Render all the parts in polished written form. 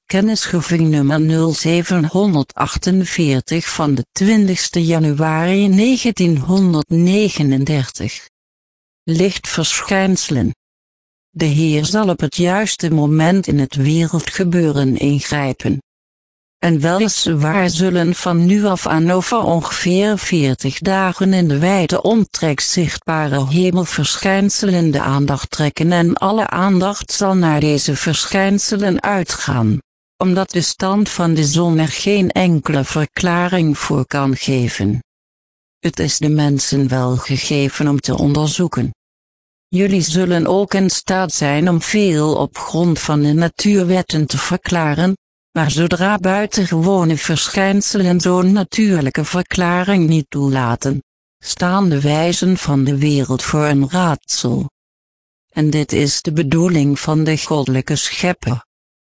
Kennisgeving nummer 0748 van de 20 januari 1939. Lichtverschijnselen. De Heer zal op het juiste moment in het wereldgebeuren ingrijpen. En weliswaar zullen van nu af aan over ongeveer 40 dagen in de wijde omtrek zichtbare hemelverschijnselen de aandacht trekken en alle aandacht zal naar deze verschijnselen uitgaan, omdat de stand van de zon er geen enkele verklaring voor kan geven. Het is de mensen wel gegeven om te onderzoeken. Jullie zullen ook in staat zijn om veel op grond van de natuurwetten te verklaren, maar zodra buitengewone verschijnselen zo'n natuurlijke verklaring niet toelaten, staan de wijzen van de wereld voor een raadsel. En dit is de bedoeling van de goddelijke schepper.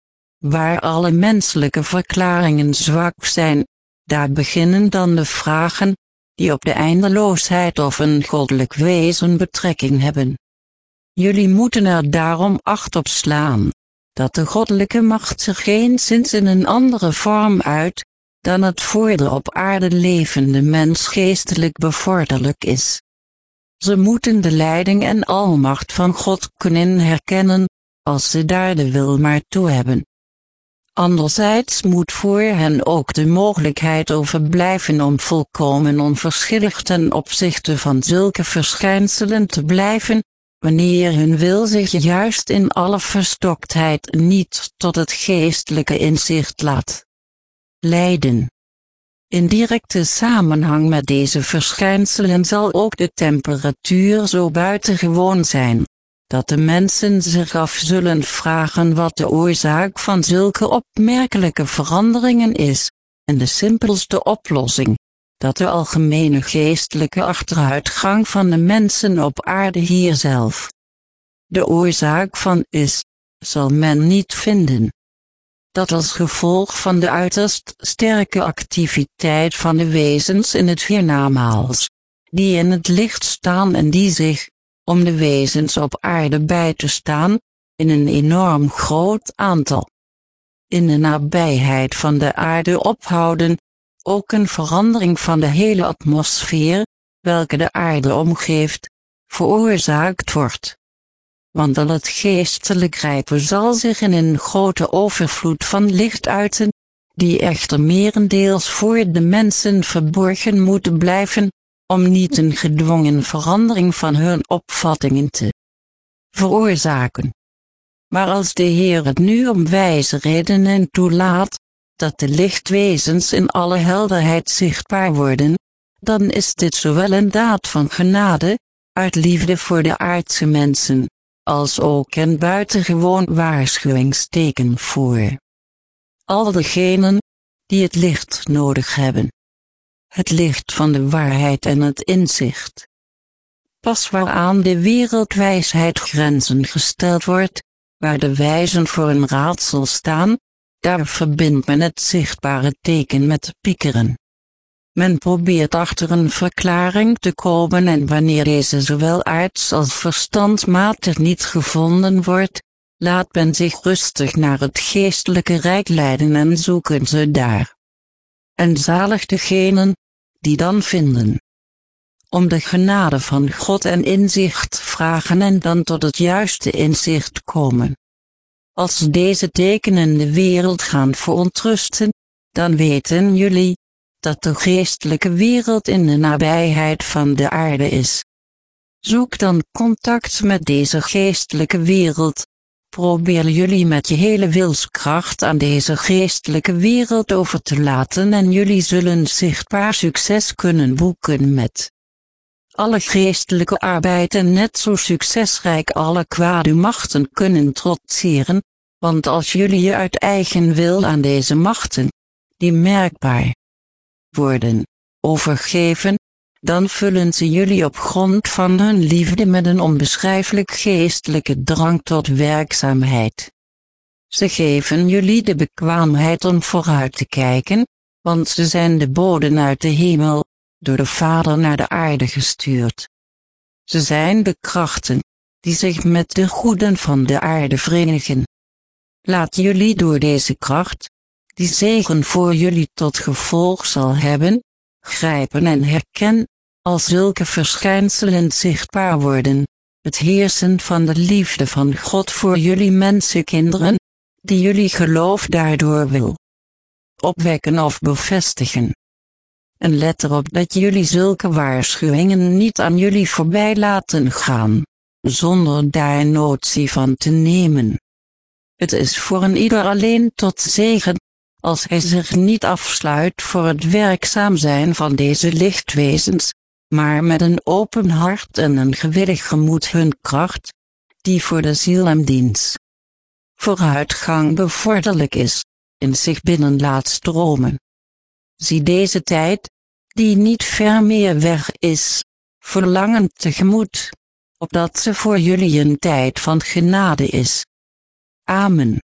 Waar alle menselijke verklaringen zwak zijn, daar beginnen dan de vragen, die op de eindeloosheid of een goddelijk wezen betrekking hebben. Jullie moeten er daarom acht op slaan, dat de goddelijke macht zich geenszins in een andere vorm uit, dan het voor de op aarde levende mens geestelijk bevorderlijk is. Ze moeten de leiding en almacht van God kunnen herkennen, als ze daar de wil maar toe hebben. Anderzijds moet voor hen ook de mogelijkheid overblijven om volkomen onverschillig ten opzichte van zulke verschijnselen te blijven, wanneer hun wil zich juist in alle verstoktheid niet tot het geestelijke inzicht laat leiden. In directe samenhang met deze verschijnselen zal ook de temperatuur zo buitengewoon zijn, dat de mensen zich af zullen vragen wat de oorzaak van zulke opmerkelijke veranderingen is, en de simpelste oplossing, dat de algemene geestelijke achteruitgang van de mensen op aarde hier zelf de oorzaak van is, zal men niet vinden. Dat als gevolg van de uiterst sterke activiteit van de wezens in het hiernamaals, die in het licht staan en die zich, om de wezens op aarde bij te staan, in een enorm groot aantal in de nabijheid van de aarde ophouden, ook een verandering van de hele atmosfeer, welke de aarde omgeeft, veroorzaakt wordt. Want al het geestelijk rijpe zal zich in een grote overvloed van licht uiten, die echter merendeels voor de mensen verborgen moet blijven, om niet een gedwongen verandering van hun opvattingen te veroorzaken. Maar als de Heer het nu om wijze redenen toelaat, dat de lichtwezens in alle helderheid zichtbaar worden, dan is dit zowel een daad van genade, uit liefde voor de aardse mensen, als ook een buitengewoon waarschuwingsteken voor al degenen, die het licht nodig hebben. Het licht van de waarheid en het inzicht. Pas waaraan de wereldwijsheid grenzen gesteld wordt, waar de wijzen voor een raadsel staan, daar verbindt men het zichtbare teken met piekeren. Men probeert achter een verklaring te komen en wanneer deze zowel aards als verstandmatig niet gevonden wordt, laat men zich rustig naar het geestelijke rijk leiden en zoeken ze daar. En zalig degenen, die dan vinden. Om de genade van God en inzicht vragen en dan tot het juiste inzicht komen. Als deze tekenen de wereld gaan verontrusten, dan weten jullie, dat de geestelijke wereld in de nabijheid van de aarde is. Zoek dan contact met deze geestelijke wereld. Probeer jullie met je hele wilskracht aan deze geestelijke wereld over te laten en jullie zullen zichtbaar succes kunnen boeken met alle geestelijke arbeid en net zo succesrijk alle kwade machten kunnen trotseren, want als jullie je uit eigen wil aan deze machten, die merkbaar worden, overgeven, dan vullen ze jullie op grond van hun liefde met een onbeschrijfelijk geestelijke drang tot werkzaamheid. Ze geven jullie de bekwaamheid om vooruit te kijken, want ze zijn de boden uit de hemel, door de Vader naar de aarde gestuurd. Ze zijn de krachten, die zich met de goeden van de aarde verenigen. Laat jullie door deze kracht, die zegen voor jullie tot gevolg zal hebben, grijpen en herken, als zulke verschijnselen zichtbaar worden, het heersen van de liefde van God voor jullie mensenkinderen, die jullie geloof daardoor wil opwekken of bevestigen. En let erop dat jullie zulke waarschuwingen niet aan jullie voorbij laten gaan, zonder daar notie van te nemen. Het is voor een ieder alleen tot zegen, als hij zich niet afsluit voor het werkzaam zijn van deze lichtwezens, maar met een open hart en een gewillig gemoed hun kracht, die voor de ziel en diens vooruitgang bevorderlijk is, in zich binnen laat stromen. Zie deze tijd, die niet ver meer weg is, verlangend tegemoet, opdat ze voor jullie een tijd van genade is. Amen.